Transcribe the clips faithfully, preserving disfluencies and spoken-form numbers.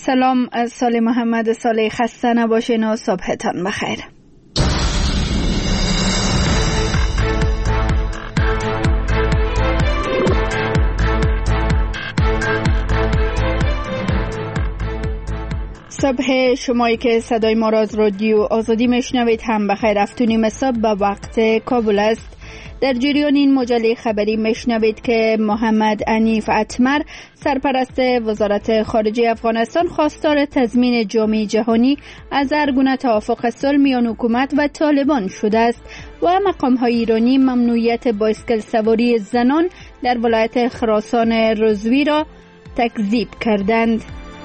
سلام از سال محمد صالح، خسته نباشین و صبحتان بخیر. صبح شمایی که صدای ما را از رادیو آزادی میشنوید هم بخیر. افتونیم صبح به وقت کابل است. در جریان این مجله خبری میشنوید که محمد عنیف اتمر، سرپرست وزارت خارجه افغانستان، خواستار تضمین جامعه جهانی از هر گونه توافق صلح میان حکومت و طالبان شده است و مقام‌های ایرانی ممنوعیت بایسکل سواری زنان در ولایت خراسان رضوی را تکذیب کردند.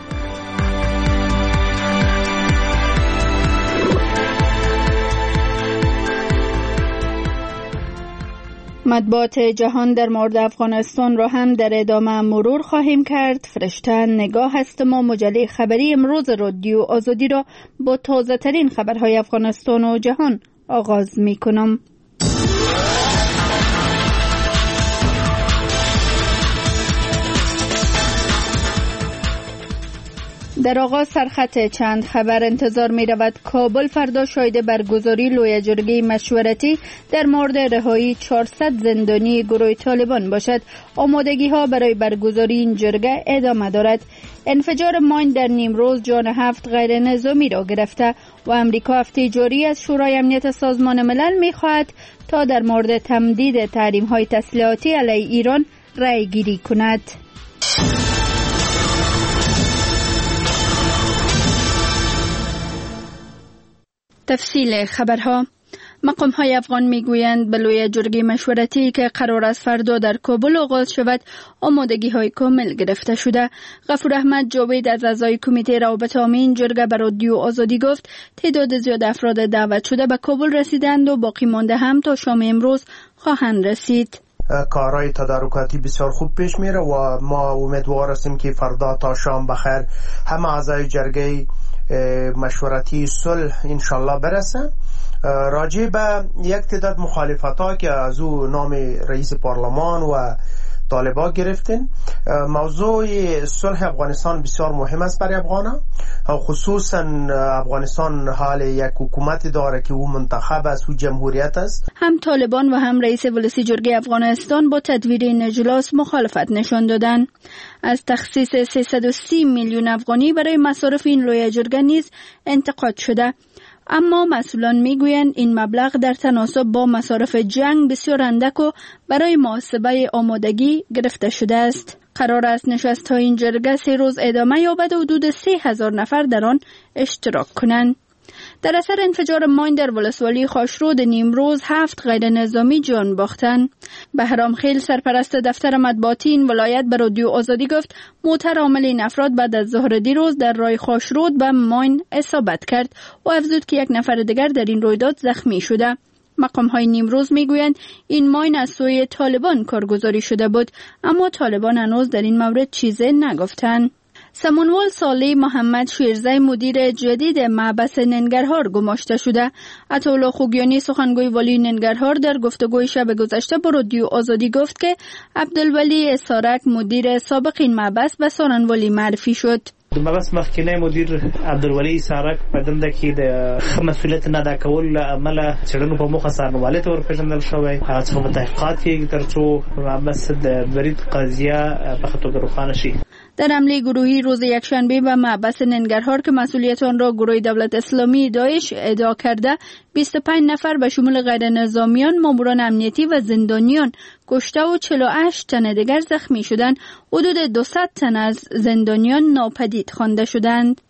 مطبوعات جهان در مورد افغانستان را هم در ادامه مرور خواهیم کرد. فرشته نگاه است. ما مجله خبری امروز رادیو آزادی را با تازه ترین خبرهای افغانستان و جهان آغاز می کنم. در آغاز سرخط چند خبر انتظار می رود. کابل فردا شاهد برگزاری لوی جرگه مشورتی در مورد رهایی چهارصد زندانی گروه طالبان باشد. آمادگی ها برای برگزاری این جرگه ادامه دارد. انفجار ماین در نیمروز جان هفت غیر نظامی را گرفته و امریکا هفته جاری از شورای امنیت سازمان ملل می خواهد تا در مورد تمدید تحریم های تسلیحاتی علیه ایران رأی گیری کند. تفصیل خبرها. مقام‌های افغان میگویند به لوی جرگه مشورتی که قرار است فردا در کابل آغاز شود آمادگی‌های کامل گرفته شده. غفور احمد جاوید از اعضای کمیته روابط عامه این جرگه به رادیو آزادی گفت تعداد زیاد افراد دعوت شده به کابل رسیدند و باقی مانده هم تا شام امروز خواهند رسید. کارهای تدارکاتی بسیار خوب پیش میره و ما امیدوار هستیم که فردا تا شام بخیر همه اعضای جرگه مشورتی صلح انشالله برسه. راجع به یک تعداد مخالفت ها که از او نام رئیس پارلمان و طالبا گرفتین، موضوع صلح افغانستان بسیار مهم است برای افغانا، خصوصا افغانستان حال یک حکومت داره که او منتخب است و جمهوریت است. هم طالبان و هم رئیس ولسی جرگه افغانستان با تدویر این اجلاس مخالفت نشان دادند. از تخصیص سیصد و سی میلیون افغانی برای مصارف این لوی جرگه نیز انتقاد شده، اما مسئولان میگویند این مبلغ در تناسب با مصارف جنگ بسیار اندک و برای محاسبه آمادگی گرفته شده است. قرار است نشست ها این جرگه سه روز ادامه یابد و حدود سه هزار نفر در آن اشتراک کنند. در اثر انفجار ماین در ولسوالی خاشرود نیمروز هفت غیر نظامی جان باختند. بهرام خیل، سرپرست دفتر مطبوعاتی این ولایت، به رادیو آزادی گفت موتر عامل این افراد بعد از ظهر دیروز در راه خاشرود به ماین اصابت کرد و افزود که یک نفر دیگر در این رویداد زخمی شده. مقام های نیمروز میگویند این ماین از سوی طالبان کارگزاری شده بود، اما طالبان هنوز در این مورد چیزی نگفتند. سمنوال صالح محمد شیرزی، مدیر جدید محبس ننگرهار گماشته شده. عطاالله خوگیانی، سخنگوی والی ننگرهار، در گفتگوی شب گذشته با رادیو آزادی گفت که عبدالولی اسارک، مدیر سابق این محبس، به سارنوالی معرفی شد. د مبس مخکنی مدیر عبدالولی سارک په دنده کې د مسؤلیت نه ادا کول له امله څېړنو په موخه سارنوالۍ ته ورپېژندل شوی، هغه څخه په تحقیقات کېږي تر څو مبس د برید قضیه په ښه توګه روښانه شي. در حمله گروهی روز یکشنبه به محبس ننگرهار که مسئولیت آن را گروه دولت اسلامی داعش ادعا کرده، بیست و پنج نفر به شمول غیر نظامیان، ماموران امنیتی و زندانیان کشته و چهل و هشت تن دیگر زخمی شدند. حدود دویست تن از زندانیان ناپدید خوانده شدند.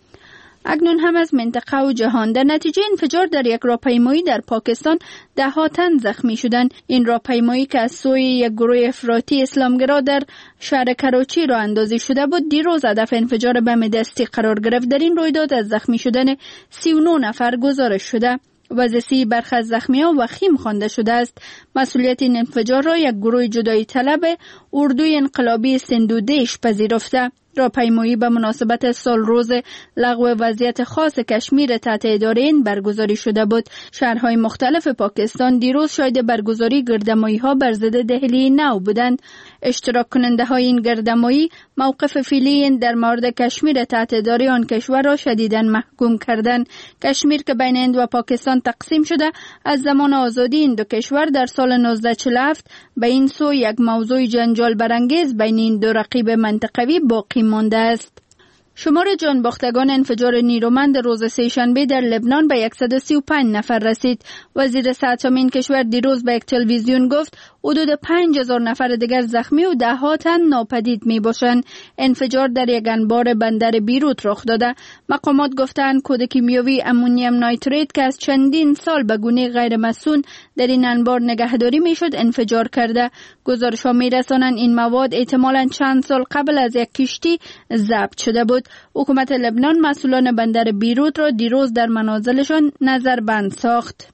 اکنون هم از منطقه و جهان. در نتیجه انفجار در یک راهپیمایی در پاکستان ده ها تن زخمی شدند. این راهپیمایی که از سوی یک گروه افراطی اسلامگرا در شهر کراچی راه اندازی شده بود، دیروز هدف انفجار بم دستی قرار گرفت. در این رویداد از زخمی شدن سی و نه نفر گزارش شده. وضعیت برخی از زخمیان وخیم خوانده شده است. مسئولیت این انفجار را یک گروه جدایی طلب اردوی انقلابی سندودیش پذیرفته. راهپیمایی به مناسبت سال روز لغو وضعیت خاص کشمیر تحت اداره این برگزاری شده بود. شهرهای مختلف پاکستان دیروز شاهد برگزاری گردمایی ها بر ضد دهلی نو بودند. اشتراک کننده های این گردمایی موقف فعلی در مورد کشمیر تحت اداره آن کشور را شدیداً محکوم کردند. کشمیر که بین هند و پاکستان تقسیم شده از زمان آزادی این دو کشور در سال نوزده چهل و هفت به این سو یک موضوع جنجال برانگیز بین این دو رقیب منطقوی باقی مانده است. شمار جانباختگان انفجار نیرومند روز سه‌شنبه در لبنان به صد و سی و پنج نفر رسید. وزیر صحت این کشور دیروز به یک تلویزیون گفت حدود پنج هزار نفر دیگر زخمی و ده ها تن ناپدید می باشند. انفجار در یک انبار بندر بیروت رخ داده. مقامات گفتند کود کیمیاوی امونیم نایتریت که از چندین سال به گونه غیر مسئول در این انبار نگهداری می شد انفجار کرده. گزارش‌ها می رسانند این مواد احتمالاً چند سال قبل از یک کشتی ضبط شده بود. حکومت لبنان مسئولان بندر بیروت را دیروز در منازلشان نظربند ساخت.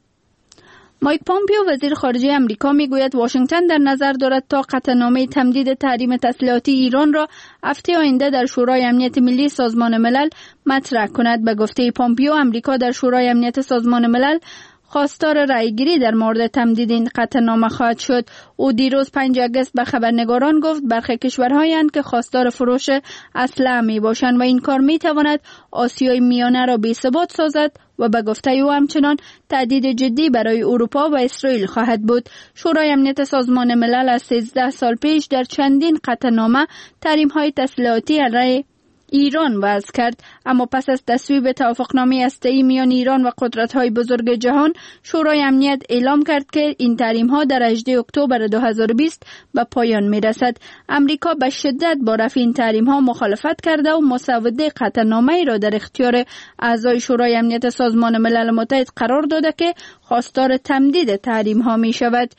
مایک پامپیو وزیر خارجه امریکا میگوید واشنگتن در نظر دارد تا قطعنامه تمدید تحریم تسلیحاتی ایران را هفته آینده در شورای امنیت ملی سازمان ملل مطرح کند. به گفته پامپیو امریکا در شورای امنیت سازمان ملل خواستار رأیگیری در مورد تمدید این قطعنامه خواهد شد. او دیروز پنج آگوست به خبرنگاران گفت برخی کشورهایی هستند که خواستار فروش اسلحه می باشند و این کار می تواند آسیای میانه را بی‌ثبات سازد و به گفته او همچنان تهدید جدی برای اروپا و اسرائیل خواهد بود. شورای امنیت سازمان ملل از سیزده سال پیش در چندین قطعنامه تحریم‌های تسلیحاتی علیه ایران وضع کرد، اما پس از تصویب توافقنامه هسته‌ای میان ایران و قدرت‌های بزرگ جهان شورای امنیت اعلام کرد که این تحریم‌ها در هجدهم اکتبر دو هزار و بیست به پایان می‌رسد. امریکا به شدت با رفع این تحریم‌ها مخالفت کرده و مسوده قطعنامه‌ای را در اختیار اعضای شورای امنیت سازمان ملل متحد قرار داده که خواستار تمدید تحریم‌ها می‌شود.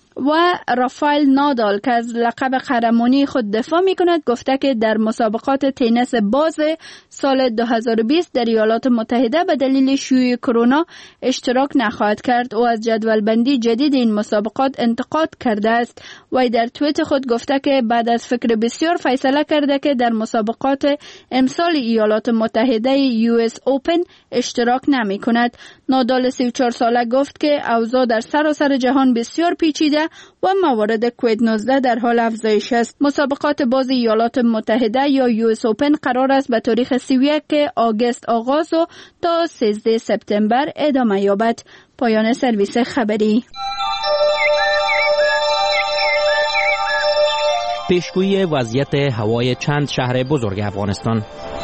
و رافائل نادال که از لقب قهرمانی خود دفاع می کند گفته که در مسابقات تنیس باز سال دو هزار و بیست در ایالات متحده به دلیل شیوع کرونا اشتراک نخواهد کرد. او از جدول بندی جدید این مسابقات انتقاد کرده است و در توییت خود گفته که بعد از فکر بسیار فیصله کرده که در مسابقات امسال ایالات متحده یو اس اوپن اشتراک نمی کند. نادال سی و چهار ساله گفت که اوضاع در سراسر جهان بسیار پیچیده و موارد کووید نوزده در حال افزایش است. مسابقات باز ایالات متحده یا یو اس اوپن قرار است به تاریخ سی و یک آگوست آغاز و تا سیزده سپتامبر ادامه یابد. پایان سرویس خبری. پیشگویی وضعیت هوای چند شهر بزرگ افغانستان.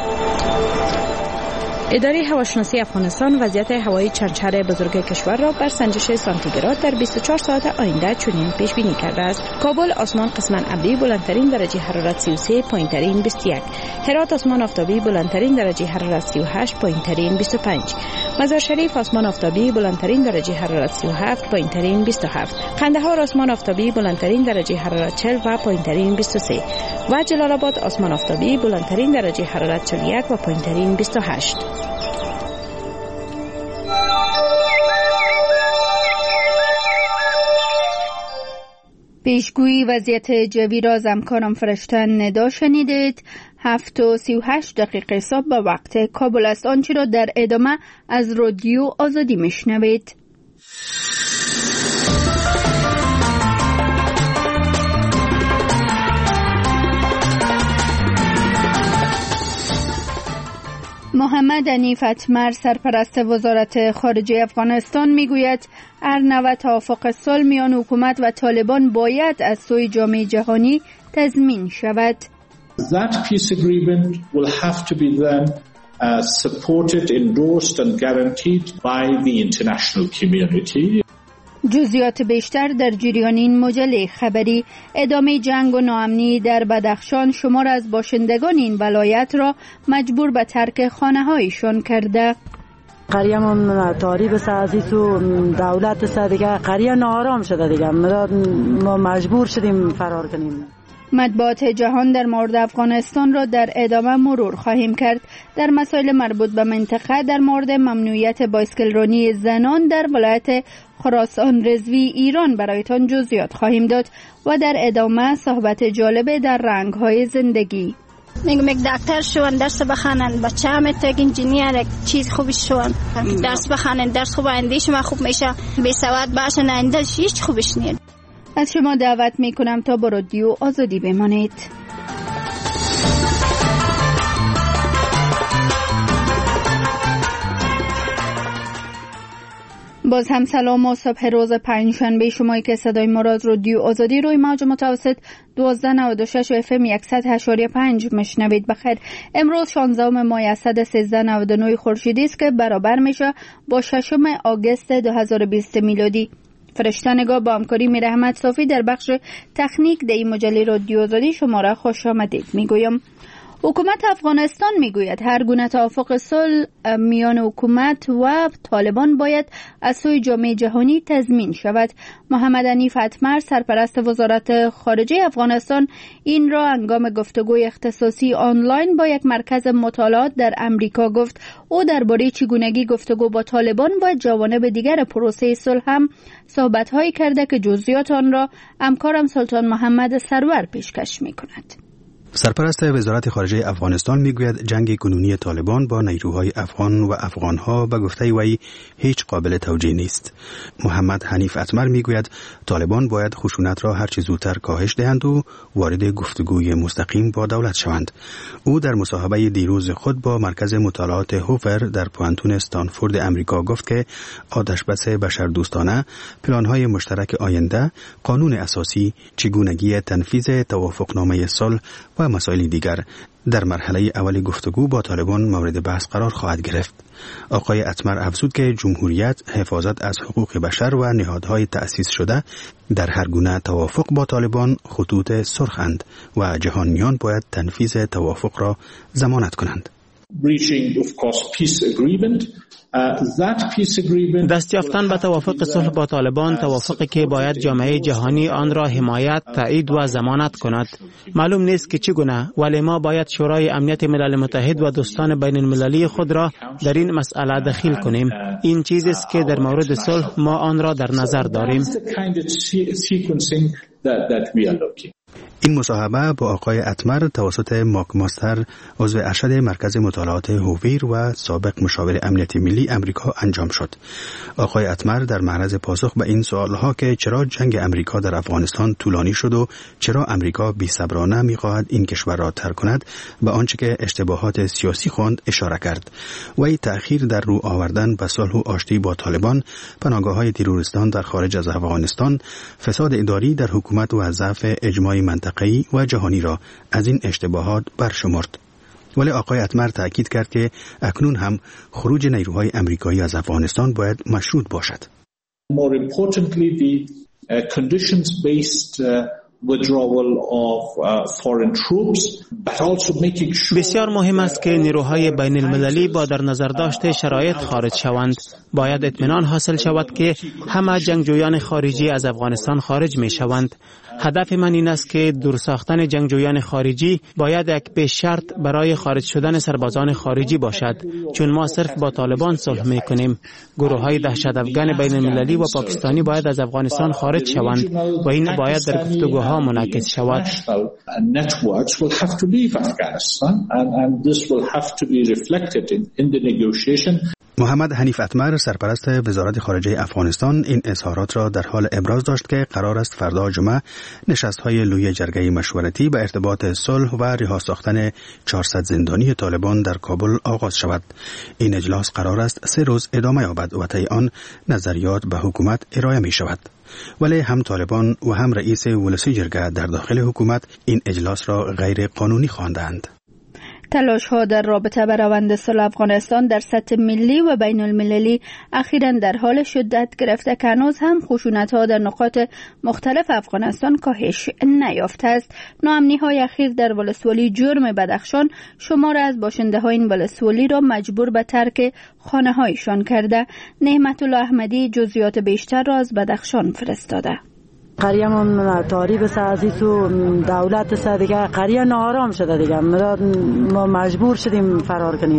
اداره هواشناسی افغانستان وضعیت هوایی چند شهر بزرگ کشور را بر سنجش سانتیگراد در بیست و چهار ساعت آینده چنین پیش بینی کرده است. کابل آسمان قسماً ابری بلندترین درجه حرارت سی و سه، پایینترین بیست و یک. هرات آسمان آفتابی بلندترین درجه حرارت سی و هشت، پایینترین بیست و پنج. مزار شریف آسمان آفتابی بلندترین درجه حرارت سی و هفت، پایینترین بیست و هفت. قندهار آسمان آفتابی بلندترین درجه حرارت چهل و پایینترین بیست و سه. و جلال آباد آسمان آفتابی بلندترین درجه حرارت چهل و یک و پایینترین بیست و هشت. پیشگویی وضعیت جوی را از همکارم فرشته ندا شنیدید. هفت و سی و هشت دقیقه صبح به وقت کابل است. آنچه را در ادامه از رادیو آزادی میشنوید. محمد حنیف اتمر سرپرست وزارت خارجه افغانستان میگوید هر نوع توافق صلح میان حکومت و طالبان باید از سوی جامعه جهانی تضمین شود. That peace agreement will have to be then uh, supported, endorsed and guaranteed by the international community. جزئیات بیشتر در جریان این مجله خبری. ادامه جنگ و ناامنی در بدخشان شمار از باشندگان این ولایت را مجبور به ترک خانه‌هایشان کرده. قریه ما تاریب سازیس و دولت سا دیگه قریه ناآرام شده دیگه ما مجبور شدیم فرار کنیم. مطبوعات جهان در مورد افغانستان را در ادامه مرور خواهیم کرد. در مسائل مربوط به منطقه در مورد ممنوعیت بایسکلرانی زنان در ولایت خراسان رضوی ایران برایتان جزئیات خواهیم داد و در ادامه صحبت جالب در رنگ‌های زندگی. میگم یک دکتر شون درس بخونن، بچه هم تا انجینیر یک چیز خوبی شون درس بخونن، درس خوب آیندهش ما خوب میشه، بی سواد باشن آیندهش هیچ خوبش نیست. از شما دعوت میکنم تا با رادیو آزادی بمانید. باز هم سلام و صبح روز پنجشنبه شمایی که صدای ما را از رادیو آزادی روی موج متوسط دوازده نود و شش و اف ام صد و هشت و پنج مشنوید. بخیر. امروز شانزدهم ماه اسد سیزده نود و نه خورشیدی است که برابر میشه با ششم آگوست دو هزار و بیست میلادی. فرشته نگاه با همکاری میر احمد صافی در بخش تکنیک در این مجله رادیو آزادی شما را خوش آمدید میگویم. حکومت افغانستان میگوید هر گونه توافق صلح میان حکومت و طالبان باید از سوی جامعه جهانی تضمین شود. محمد حنیف اتمر سرپرست وزارت خارجه افغانستان این را هنگام گفتگوی اختصاصی آنلاین با یک مرکز مطالعات در امریکا گفت. او درباره چگونگی گفتگو با طالبان با جوانب دیگر پروسه صلح هم صحبت‌هایی کرده که جزئیات آن را همکارم سلطان محمد سرور پیشکش می‌کند. سرپرست وزارت خارجه افغانستان میگوید جنگ کنونی طالبان با نیروهای افغان و افغانها به گفته وی هیچ قابل توجیه نیست. محمد حنیف اتمر میگوید طالبان باید خشونت را هر چه زودتر کاهش دهند و وارد گفتگوی مستقیم با دولت شوند. او در مصاحبه دیروز خود با مرکز مطالعات هوفر در پوانتون استانفورد امریکا گفت که آتشبس بشردوستانه، پلان‌های مشترک آینده، قانون اساسی، چگونگی تنفیذ توافقنامه صلح و مسائل دیگر در مرحله اول گفتگو با طالبان مورد بحث قرار خواهد گرفت. آقای اتمر افزود که جمهوریت، حفاظت از حقوق بشر و نهادهای تأسیس شده در هر گونه توافق با طالبان خطوط سرخند و جهانیان باید تنفیذ توافق را ضمانت کنند. دست یافتن به توافق صلح با طالبان، توافقی که باید جامعه جهانی آن را حمایت، تایید و ضمانت کند. معلوم نیست که چگونه، ولی ما باید شورای امنیت ملل متحد و دوستان بین المللی خود را در این مسئله دخیل کنیم. این چیزی است که در مورد صلح ما آن را در نظر داریم. این مصاحبه با آقای اتمر توسط ماک ماستر، عضو ارشد مرکز مطالعات هوویر و سابق مشاور امنیت ملی امریکا انجام شد. آقای اتمر در معرض پاسخ به این سوالها که چرا جنگ امریکا در افغانستان طولانی شد و چرا امریکا بی‌صبرانه می‌خواهد این کشور را ترک کند، به آنچه که اشتباهات سیاسی خواند اشاره کرد. وی تأخیر در رو آوردن به صلح و آشتی با طالبان، پناهگاه‌های تروریستان در خارج از افغانستان، فساد اداری در حکومت و ضعف اجماعی منطقه‌ای و جهانی را از این اشتباهات برشمرد. ولی آقای اتمر تأکید کرد که اکنون هم خروج نیروهای امریکایی از افغانستان باید مشروط باشد. More importantly, the uh, conditions-based uh, withdrawal of uh, foreign troops, but also making sure بسیار مهم است که نیروهای بین المللی با در نظر داشته شرایط خارج شوند. باید اطمینان حاصل شود که همه جنگجویان خارجی از افغانستان خارج می شوند. هدف من این است که دور ساختن جنگجویان خارجی باید یک پیش شرط برای خارج شدن سربازان خارجی باشد، چون ما صرف با طالبان صلح می کنیم. گروه های دهشت افغان بین المللی و پاکستانی باید از افغانستان خارج شوند و این باید در گفتگوها منعکس شود. محمد حنیف اتمر سرپرست وزارت خارجه افغانستان این اظهارات را در حال ابراز داشت که قرار است فردا جمعه نشست‌های لوی جرگه مشورتی به ارتباط صلح و رها ساختن چهارصد زندانی طالبان در کابل آغاز شود. این اجلاس قرار است سه روز ادامه یابد و طی آن نظریات به حکومت ارائه می شود. ولی هم طالبان و هم رئیس ولسی جرگه در داخل حکومت این اجلاس را غیر قانونی خواندند. تلاش ها در رابطه با روند صلح افغانستان در سطح ملی و بین المللی اخیراً در حال شدت گرفته که هنوز هم خشونت ها در نقاط مختلف افغانستان کاهش نیافته است. ناامنی های اخیر در ولسوالی جرم بدخشان شمار از باشنده های این ولسوالی را مجبور به ترک خانه هایشان کرده. نعمت الله احمدی جزئیات بیشتر را از بدخشان فرستاده. قریه من تاریب سازیس و دولت سا دیگه قریه نارام شده دیگه، ما مجبور شدیم فرار کنیم.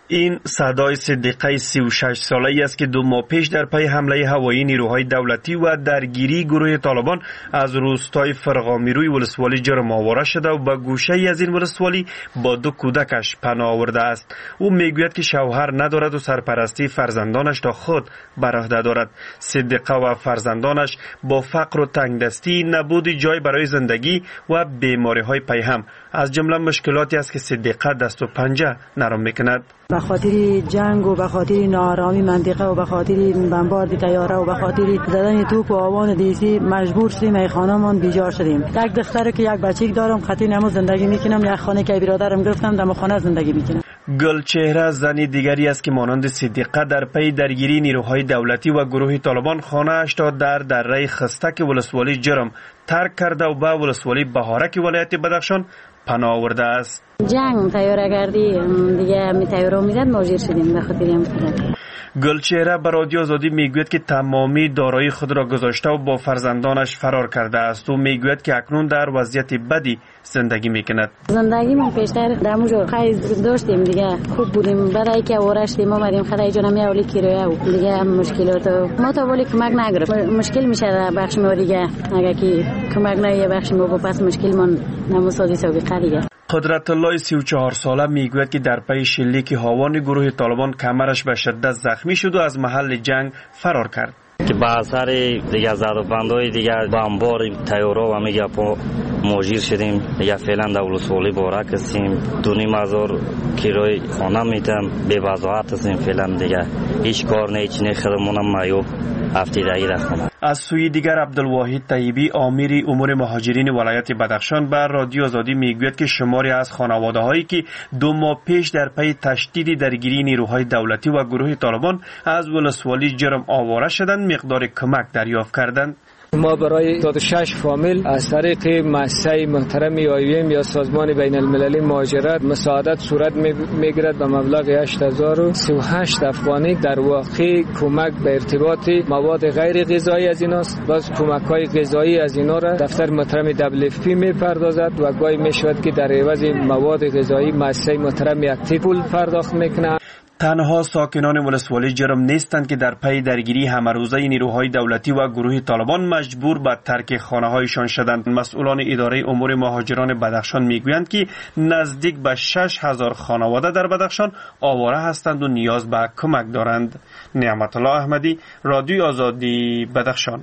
این صدای صدیقه سی و شش ساله‌ای است که دو ماه پیش در پی حمله هوایی نیروهای دولتی و درگیری گروه طالبان از روستای فرغامیروی ولسوالی جرم آواره شده و به گوشه‌ای از این ولسوالی با دو کودکش پناه آورده است. او میگوید که شوهر ندارد و سرپرستی فرزندانش تا خود بر عهده دارد. صدیقه و فرزندانش با فقر و تنگدستی، نبود جای برای زندگی و بیماری‌های پیهم از جمله مشکلاتی است که صدیقه دست و پنجه نرم میکند. به خاطر جنگ و به خاطر ناآرامی منطقه و به خاطر بمبارد طیاره و به خاطر زدن توپ و آوان دیسی مجبور شدیم ای خانه‌مان بیجار شدیم. یک دختر که یک بچه دارم خاطر نمو زندگی میکنم، یک خانه که برادرم گرفتم در خانه زندگی میکنم. گلچهره زنی دیگری است که مانند صدیقه در پی درگیری نیروهای دولتی و گروه طالبان خانه اش را در دره خستک ولسوالی جرم ترک کرده و به ولسوالی بهارک ولایت بدخشان پناه آورده است. جنگ طیاره گردی دیگه می طیاره میزد ماجر شدیم به خاطر هم خودم. گلچهره به رادیو آزادی میگوید که تمامی دارایی خود را گذاشته و با فرزندانش فرار کرده است. او میگوید که اکنون در وضعیت بدی زندگی میکند. زندگی من پیشتر دموجو خیز داشتیم دیگه خوب بودیم، برای که ورشتیم اومدیم خدای جانم یا اولی کیرویه و دیگه مشکلات ما تا ولی کمک نگرفت. مشکل میشه بخش ما دیگه اگه کی کمک نگه بخش ما با پس مشکل من نموسازی سابقه دیگه. قدرت الله سی و چهار ساله میگوید که در پی شلیک هاوان گروه طالبان کمرش به شدت زخمی شد و از محل جنگ فرار کرد. که به اثر دیگه زدوبندهای دیگه بمبار طیاره و میگه پا ماجیر شدیم. دیگه فعلا در ولسوالی بارک هستیم، دو نیم هزار کرایه خانه میتم، بی وضاحت هستیم فعلا دیگه هیچ کار نه هیچ نه خودمونم معیوب افتیدگی در خانه. از سوی دیگر عبدالواحد طیبی آمیر امور مهاجرین ولایت بدخشان به رادیو آزادی میگوید که شماری از خانواده هایی که دو ماه پیش در پی تشدید درگیری نیروهای دولتی و گروه طالبان از ولسوالی جرم آواره شدند مقدار کمک دریافت کردند. ما برای داد شش فامیل از طریق مؤسسه محترم آیویم یا سازمان بین المللی مهاجرت مساعدت صورت میگیرد به مبلغ هشت هزار و سی و هشت افغانی. در واقع کمک به ارتباط مواد غیر غذایی از ایناست. باز کمک های غذایی از اینا را دفتر محترم دبلیو اف پی میپردازد و گاهی میشود که در عوض مواد غذایی مؤسسه محترم اکتیو پول پرداخت میکنه. تنها ساکنان ولسوالی جرم نیستند که در پی درگیری همروزه نیروهای دولتی و گروه طالبان مجبور به ترک خانه‌هایشان شدند. مسئولان اداره امور مهاجران بدخشان میگویند که نزدیک به شش هزار خانواده در بدخشان آواره هستند و نیاز به کمک دارند. نعمت الله احمدی، رادیو آزادی، بدخشان.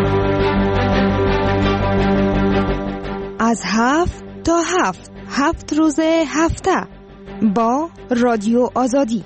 از هفت تا هفت هفت روز هفته با رادیو آزادی.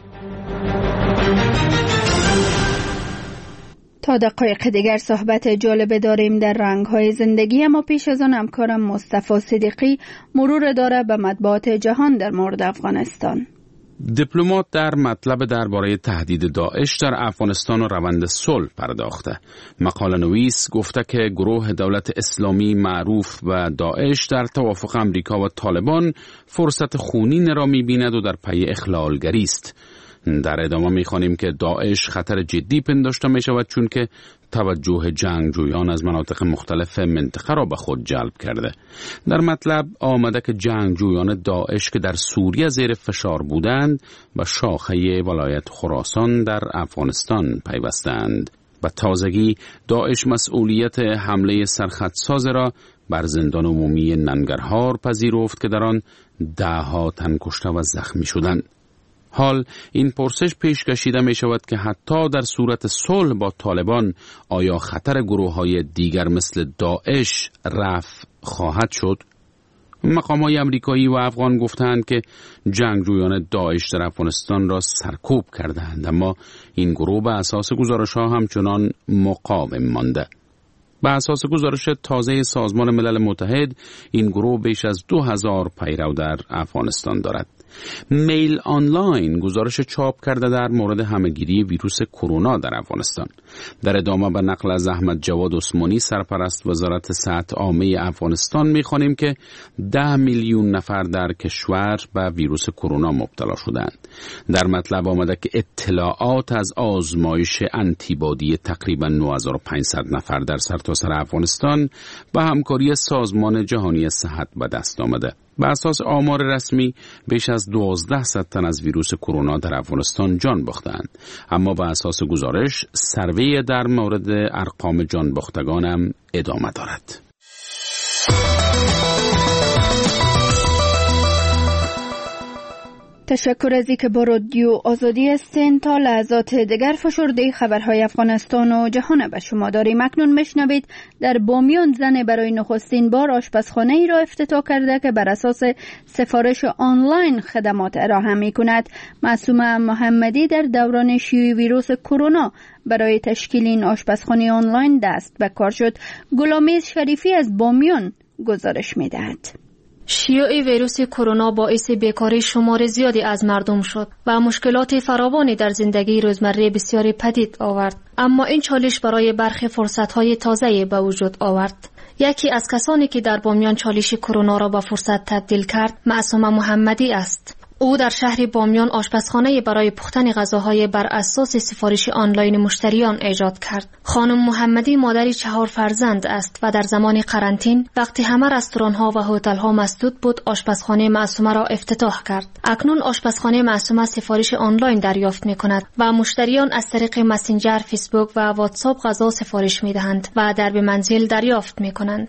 تا دقایق دیگر صحبت جالب داریم در رنگ‌های زندگی، اما پیش از آن همکارم مصطفی صدیقی مرور داره به مطبوعات جهان در مورد افغانستان. دیپلمات در مطلب درباره تهدید داعش در افغانستان و روند صلح پرداخته. مقاله نویس گفته که گروه دولت اسلامی معروف و داعش در توافق امریکا و طالبان فرصت خونین را می‌بیند و در پی اخلالگری است. در ادامه می‌خوانیم که داعش خطر جدی پنداشته می‌شود چون که توجه جنگجویان از مناطق مختلف منطقه را به خود جلب کرده. در مطلب آمده که جنگجویان داعش که در سوریه زیر فشار بودند و شاخه ولایت خراسان در افغانستان پیوستند. و تازگی داعش مسئولیت حمله سرخطساز را بر زندان عمومی ننگرهار پذیرفت که در آن ده‌ها تن کشته و زخمی شدند. حال این پرسش پیش کشیده می شود که حتی در صورت صلح با طالبان آیا خطر گروه‌های دیگر مثل داعش رفع خواهد شد؟ مقام‌های آمریکایی و افغان گفتند که جنگجویان داعش در افغانستان را سرکوب کردند، اما این گروه به اساس گزارش‌ها همچنان مقاوم مانده. به اساس گزارش تازه سازمان ملل متحد این گروه بیش از دو هزار پیرو در افغانستان دارد. میل آنلاین گزارش چاپ کرده در مورد همهگیری ویروس کرونا در افغانستان. در ادامه به نقل از احمد جواد عثمانی سرپرست وزارت صحت عامه افغانستان می‌خوانیم که ده میلیون نفر در کشور به ویروس کرونا مبتلا شدند. در مطلب آمده که اطلاعات از آزمایش آنتیبادی تقریباً نه هزار و پانصد نفر در سرتاسر افغانستان با همکاری سازمان جهانی صحت به دست آمده. به اساس آمار رسمی بیش از دوازده صد تن از ویروس کرونا در افغانستان جان باختند، اما به اساس گزارش سروی در مورد ارقام جان باختگان هم ادامه دارد. تشکر از اینکه با رادیو آزادی هستین. تا لحظات دیگر فشرده خبرهای افغانستان و جهان به شما داریم. اکنون میشنوید در بامیان زن برای نخستین بار آشپزخانه ای را افتتاح کرده که بر اساس سفارش آنلاین خدمات ارائه می کند. معصومه محمدی در دوران شیوع ویروس کرونا برای تشکیل این آشپزخانه آنلاین دست به کار شد. غلامیز شریفی از بامیان گزارش می دهد. شیوع ویروس کرونا باعث بیکاری شمار زیادی از مردم شد و مشکلات فراوانی در زندگی روزمره بسیاری پدید آورد، اما این چالش برای برخی فرصت‌های تازه‌ای به وجود آورد. یکی از کسانی که در بامیان چالش کرونا را به فرصت تبدیل کرد، معصومه محمدی است. او در شهر بامیان آشپزخانه برای پختن غذاهای بر اساس سفارش آنلاین مشتریان ایجاد کرد. خانم محمدی مادری چهار فرزند است و در زمان قرنطینه وقتی همه رستوران‌ها و هتل‌ها مسدود بود، آشپزخانه معصومه را افتتاح کرد. اکنون آشپزخانه معصومه سفارش آنلاین دریافت می‌کند و مشتریان از طریق مسنجر، فیسبوک و واتساپ غذا سفارش می‌دهند و در به منزل دریافت می‌کنند.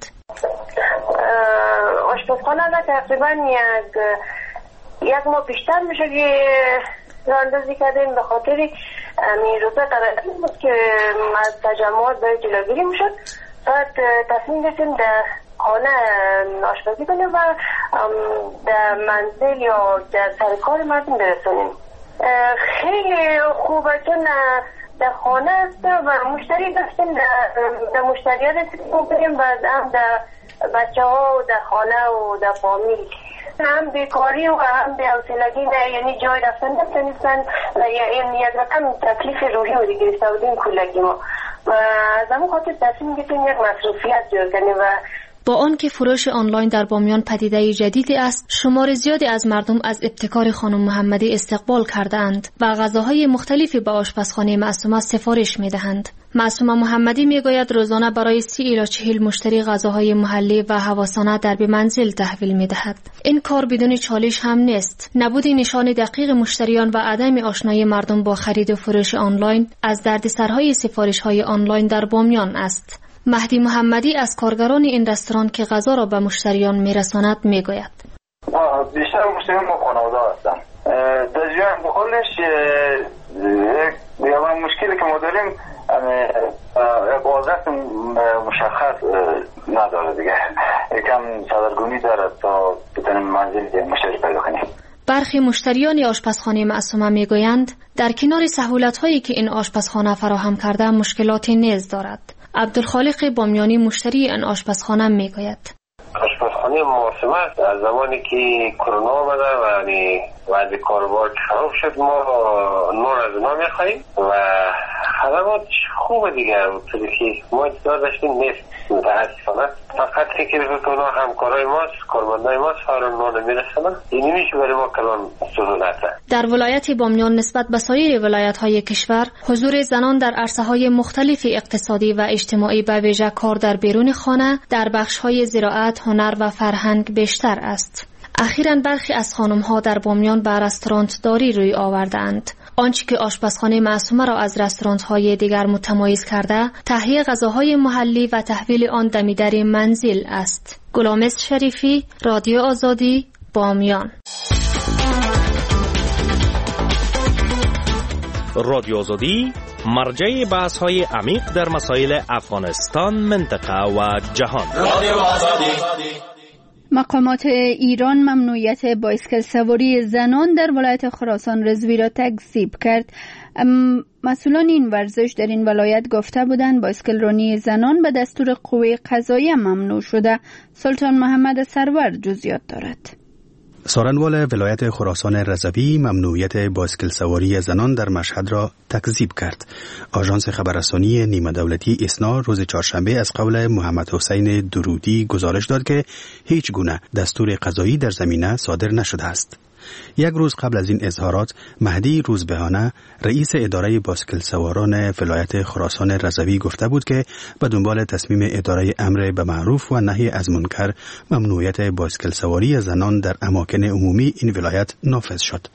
آشپزخانه تقریباً یک یک ماه بیشتر میشه که راه اندازی کردیم به خاطر این روزه قرار بود که از تجمعات باید جلوگیری میشد. بعد تصمیم گرفتیم در خانه آشپزی کنیم و در منزل یا در سر کار مردم برسونیم. خیلی خوبه چون در خانه است و مشتری داشتیم، در مشتری ها رسیدیم کنیم و هم در بچه ها و در خانه و در فامیل. هم بیکاری و هم بی‌حوصلگی نه، یعنی جای رفتن نمی‌تونستن و یعنی یک رقم تکلیف روحی رو گرفته بودیم کلگی ما و از همون خاطر تصمیم گرفتیم یک مصروفیت جور کنیم. و با آنکه فروش آنلاین در بامیان پدیده جدیدی است، شمار زیادی از مردم از ابتکار خانم محمدی استقبال کردند و غذاهای مختلفی به آشپزخانه معصومه سفارش می‌دهند. معصومه محمدی میگوید روزانه برای سی الی چهل مشتری غذاهای محلی و هواسانه در به منزل تحویل می‌دهد. این کار بدون چالش هم نیست. نبود نشان دقیق مشتریان و عدم آشنایی مردم با خرید و فروش آنلاین از دردسرهای سفارش‌های آنلاین در بامیان است. مهدی محمدی از کارگران این رستوران که غذا را به مشتریان میرساند میگوید. بیشتر مشتریان با خانواده هستن. در جریان بخورش یک مشکلی که ما داریم بازرس مشخص نداره دیگه، یکم سردرگمی داره تا بتونیم منزل مشتری پیدا کنیم. برخی مشتریان آشپزخانه معصومه میگویند در کنار سهولت‌هایی که این آشپزخانه فراهم کرده مشکلاتی نیز دارد. عبدالخالق بامیانی مشتری این آشپزخانه میگوید. آشپزخانه معصومه از زمانی که کرونا آمده و یعنی وضع کاروبار خراب شد ما نور از اونا میخواییم و خدمات خوبه دیگه، چیزی که ما انتظار داشتیم نیست متاسفانه. فقط فکر میکنم همکارای ماست، کارمندای ماست فورا نور نمیرسونه، این میشه برای ما کلان سهولته. در ولایت بامیان نسبت به سایر ولایت‌های کشور حضور زنان در عرصه‌های مختلف اقتصادی و اجتماعی به ویژه کار در بیرون خانه در بخش‌های زراعت، هنر و فرهنگ بیشتر است. اخیراً برخی از خانم‌ها در بامیان به رستوران داری روی آوردند. آنچه که آشپزخانه معصومه را از رستوران‌های دیگر متمایز کرده، تهیه غذاهای محلی و تحویل آن دمیدر منزل است. غلامیز شریفی، رادیو آزادی، بامیان. رادیو آزادی مرجع بحث‌های عمیق در مسائل افغانستان، منطقه و جهان. رادیو آزادی. مقامات ایران ممنوعیت بایسکل سواری زنان در ولایت خراسان رضوی را تکذیب کرد. مسئولان این ورزش در این ولایت گفته بودند بایسکل رانی زنان به دستور قوه قضاییه ممنوع شده. سلطان محمد سرور جزئیات دارد. سارنوال ولایت خراسان رضوی ممنوعیت بایسکل سواری زنان در مشهد را تکذیب کرد. آژانس خبررسانی نیمه دولتی اسنا روز چهارشنبه از قول محمد حسین درودی گزارش داد که هیچ گونه دستور قضایی در زمینه صادر نشده است. یک روز قبل از این اظهارات مهدی روزبهانه رئیس اداره بایسکل سواران ولایت خراسان رضوی گفته بود که به دنبال تصمیم اداره امر به معروف و نهی از منکر ممنوعیت بایسکل سواری زنان در اماکن عمومی این ولایت نافذ شد.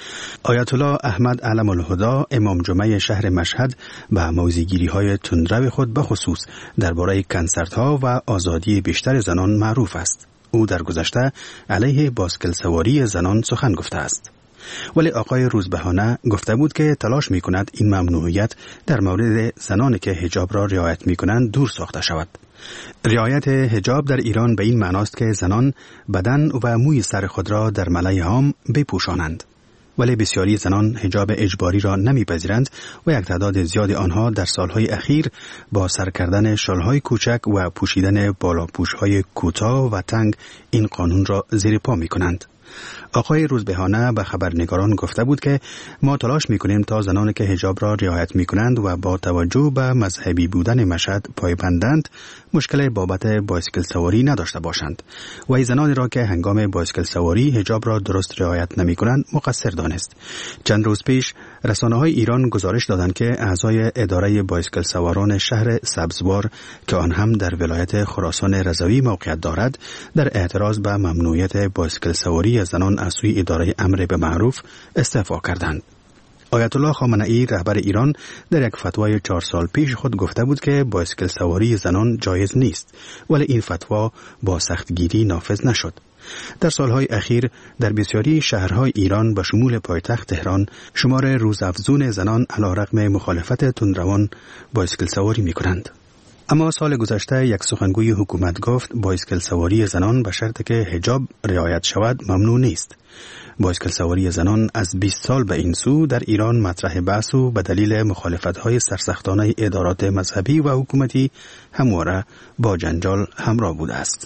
آیت الله احمد علم الهدا امام جمعه شهر مشهد به موضع‌گیری های تندرو خود به خصوص درباره کنسرت‌ها و آزادی بیشتر زنان معروف است. او در گذشته علیه بایسکل سواری زنان سخن گفته است. ولی آقای روزبهانه گفته بود که تلاش می کند این ممنوعیت در مورد زنانی که حجاب را رعایت می کنند دور ساخته شود. رعایت حجاب در ایران به این معناست که زنان بدن و موی سر خود را در ملأ عام بپوشانند. ولی بسیاری زنان حجاب اجباری را نمیپذیرند و یک تعداد زیاد آنها در سالهای اخیر با سر کردن شالهای کوچک و پوشیدن بالاپوشهای کوتاه و تنگ این قانون را زیر پا می کنند. آقای روزبهانه به خبرنگاران گفته بود که ما تلاش میکنیم تا زنانی که حجاب را رعایت میکنند و با توجه به مذهبی بودن مشهد پایبندند مشکل بابت بایسکل سواری نداشته باشند و ای زنانی را که هنگام بایسکل سواری حجاب را درست رعایت نمیکنند مقصر دانست. چند روز پیش رسانه‌های ایران گزارش دادند که اعضای اداره بایسکل سواران شهر سبزوار که آن هم در ولایت خراسان رضوی موقعیت دارد در اعتراض به ممنوعیت بایسکل سواری زنان از سوی اداره امر به معروف استعفا کردند. آیت الله خامنه‌ای رهبر ایران در یک فتوای چهار سال پیش خود گفته بود که بایسکل سواری زنان جایز نیست، ولی این فتوا با سختگیری نافذ نشد. در سالهای اخیر در بسیاری شهرهای ایران به شمول پایتخت تهران شمار روزافزون زنان علیرغم مخالفت تندروان بایسکل سواری می‌کنند. اما سال گذشته یک سخنگوی حکومت گفت بایسکل سواری زنان به شرط که حجاب رعایت شود ممنوع نیست. بایسکل سواری زنان از بیست سال به این سو در ایران مطرح بحث و به دلیل مخالفت‌های سرسختانه ادارات مذهبی و حکومتی همواره با جنجال همراه بوده است.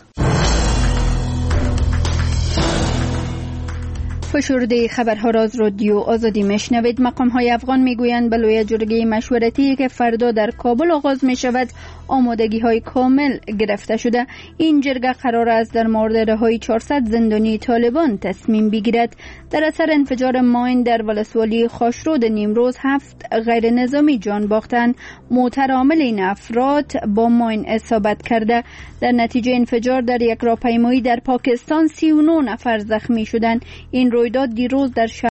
فشرده خبرها را از رادیو آزادی میشنوید. مقام های افغان میگویند به لوی جرگه مشورتی که فردا در کابل آغاز می شود آمادگی های کامل گرفته شده. این جرگه قرار است در مورد رهایی چهارصد زندانی طالبان تصمیم بگیرد. در اثر انفجار ماین در ولسوالی خاشرود نیمروز هفت غیر نظامی جان باختند. موتر عامل این افراد با ماین اصابت کرده. در نتیجه انفجار در یک راهپیمایی در پاکستان سی و نه نفر زخمی شدند. این رویداد دیروز در